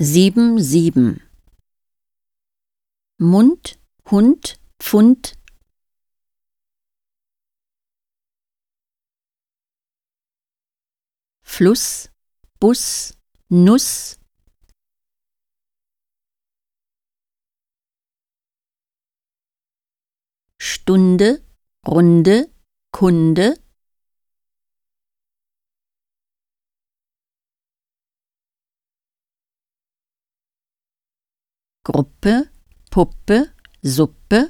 7. Mund, Hund, Pfund. Fluss, Bus, Nuss. Stunde, Runde, Kunde. Gruppe, Puppe, Suppe.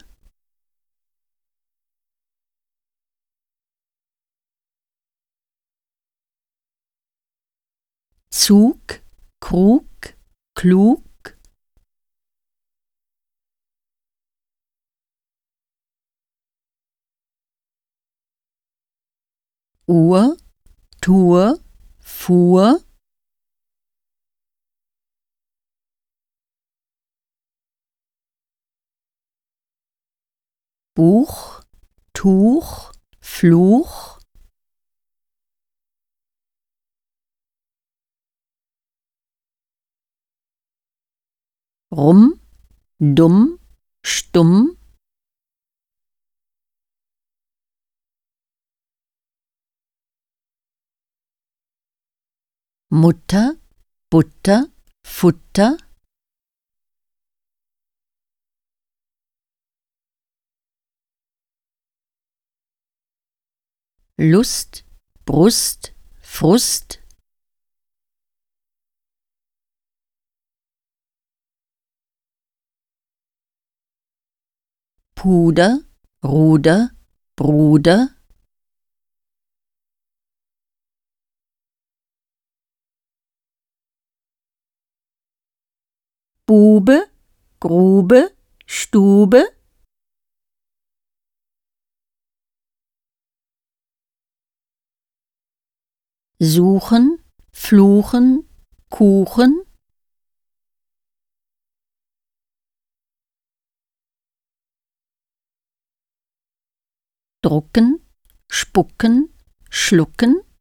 Zug, Krug, Klug. Uhr, Tour, Fuhr. Buch, Tuch, Fluch. Rum, dumm, stumm. Mutter, Butter, Futter. Lust, Brust, Frust. Puder, Ruder, Bruder. Bube, Grube, Stube. Suchen, Fluchen, Kuchen. Drucken, Spucken, Schlucken.